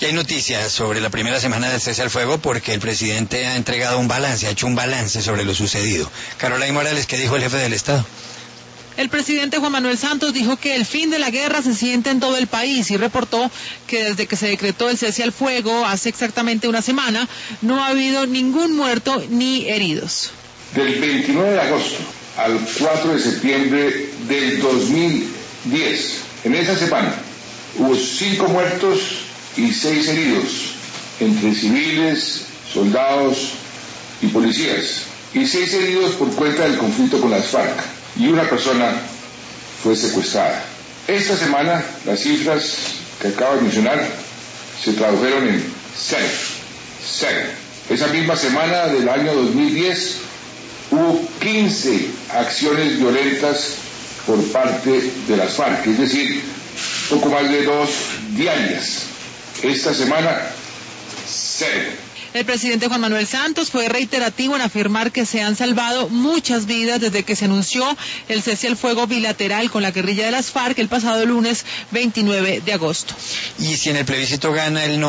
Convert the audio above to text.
Y hay noticias sobre la primera semana del cese al fuego porque el presidente ha entregado un balance, ha hecho un balance sobre lo sucedido. Carolina Morales, ¿qué dijo el jefe del Estado? El presidente Juan Manuel Santos dijo que el fin de la guerra se siente en todo el país y reportó que desde que se decretó el cese al fuego hace exactamente una semana no ha habido ningún muerto ni heridos. Del 29 de agosto al 4 de septiembre del 2010, en esa semana hubo 5 muertos y 6 heridos, entre civiles, soldados y policías, y 6 heridos por cuenta del conflicto con las FARC, y una persona fue secuestrada. Esta semana las cifras que acabo de mencionar se tradujeron en 0. Esa misma semana del año 2010 hubo 15 acciones violentas por parte de las FARC, es decir, poco más de 2 diarias. Esta semana, 0. El presidente Juan Manuel Santos fue reiterativo en afirmar que se han salvado muchas vidas desde que se anunció el cese al fuego bilateral con la guerrilla de las FARC el pasado lunes 29 de agosto. Y si en el plebiscito gana el no